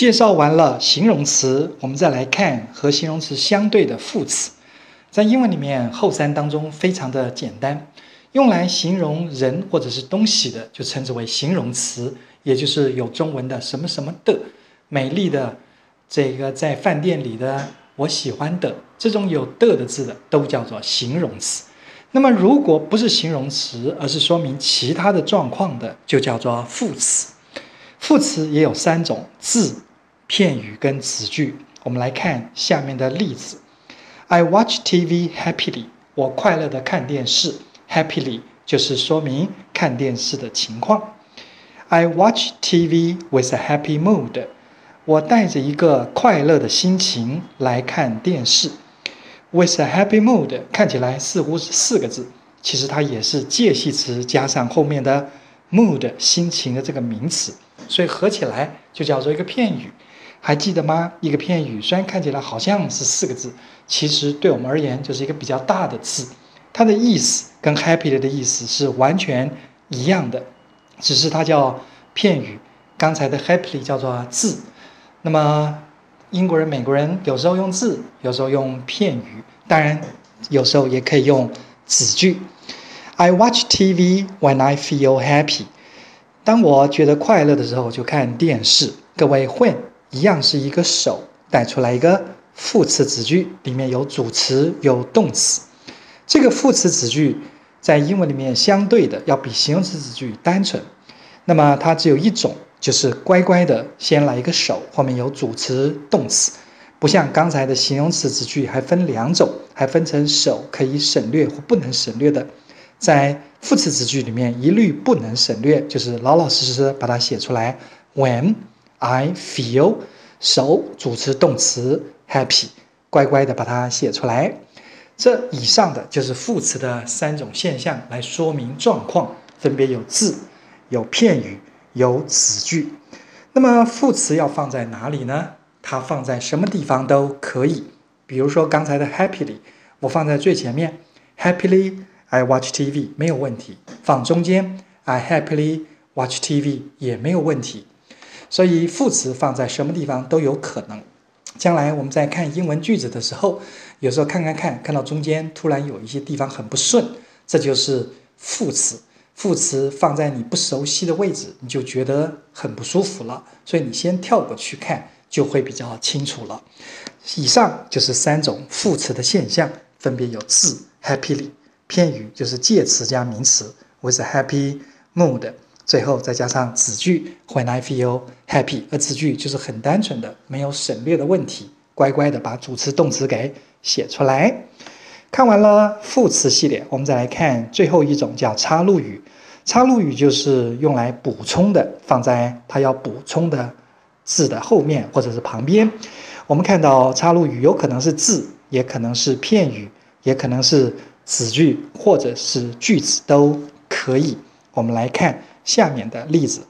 介绍完了形容词，我们再来看和形容词相对的副词。在英文里面，后三当中非常的简单，用来形容人或者是东西的，就称之为形容词，也就是有中文的什么什么的，美丽的，这个在饭店里的，我喜欢的，这种有的字的都叫做形容词。那么如果不是形容词，而是说明其他的状况的，就叫做副词。副词也有三种：字、片语跟词句。我们来看下面的例子 ：I watch TV happily。我快乐的看电视 ，happily 就是说明看电视的情况。I watch TV with a happy mood。我带着一个快乐的心情来看电视。With a happy mood 看起来似乎是4个字，其实它也是介系词加上后面的 mood 心情的这个名词，所以合起来就叫做一个片语。还记得吗？一个片语虽然看起来好像是4个字，其实对我们而言就是一个比较大的字，它的意思跟 happy 的意思是完全一样的，只是它叫片语，刚才的 happily 叫做字。那么英国人、美国人有时候用字，有时候用片语，当然有时候也可以用子句。I watch TV when I feel happy。当我觉得快乐的时候，就看电视。各位 when 一样是一个手带出来一个副词子句，里面有主词有动词。这个副词子句在英文里面相对的要比形容词子句单纯，那么它只有一种，就是乖乖的先来一个手，后面有主词动词，不像刚才的形容词子句还分2种，还分成手可以省略或不能省略的。在副词子句里面一律不能省略，就是老老实实的把它写出来。When I feel 手主词动词 happy 乖乖的把它写出来。这以上的就是副词的3种现象来说明状况，分别有字、有片语、有子句。那么副词要放在哪里呢？它放在什么地方都可以。比如说刚才的 happily 我放在最前面， happily I watch TV 没有问题，放中间 I happily watch TV 也没有问题。所以副词放在什么地方都有可能。将来我们在看英文句子的时候，有时候看到中间突然有一些地方很不顺，这就是副词。副词放在你不熟悉的位置，你就觉得很不舒服了，所以你先跳过去看，就会比较清楚了。以上就是3种副词的现象，分别有字 happily， 片语就是介词加名词 with a happy mood， 最后再加上子句 when I feel happy， 而子句就是很单纯的没有省略的问题，乖乖的把主词动词给写出来。看完了副词系列，我们再来看最后一种叫插入语。插入语就是用来补充的，放在它要补充的字的后面或者是旁边。我们看到插入语有可能是字，也可能是片语，也可能是子句或者是句子都可以。我们来看下面的例子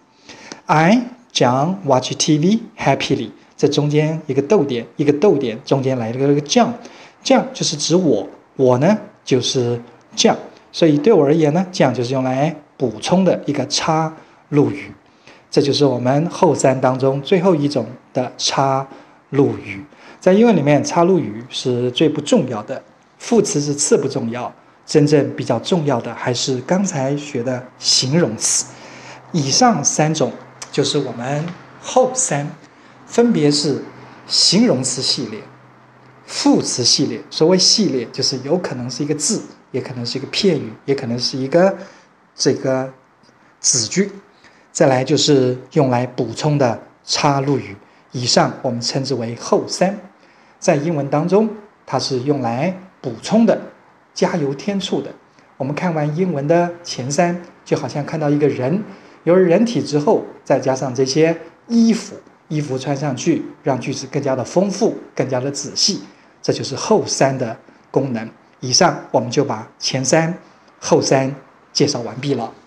I, John, watch TV happily。 这中间一个逗点，一个逗点，中间来了一个 John 就是指我呢就是 John， 所以对我而言呢，这样就是用来补充的一个插入语。这就是我们后3当中最后一种的插入语。在英文里面，插入语是最不重要的，副词是次不重要，真正比较重要的还是刚才学的形容词。以上3种就是我们后3，分别是形容词系列、副词系列。所谓系列就是有可能是一个字，也可能是一个片语，也可能是一个这个子句。再来就是用来补充的插入语，以上我们称之为后3。在英文当中，它是用来补充的，加油添醋的。我们看完英文的前3，就好像看到一个人，有了人体之后，再加上这些衣服穿上去，让句子更加的丰富，更加的仔细，这就是后3的功能。以上我们就把前3、后3介绍完毕了。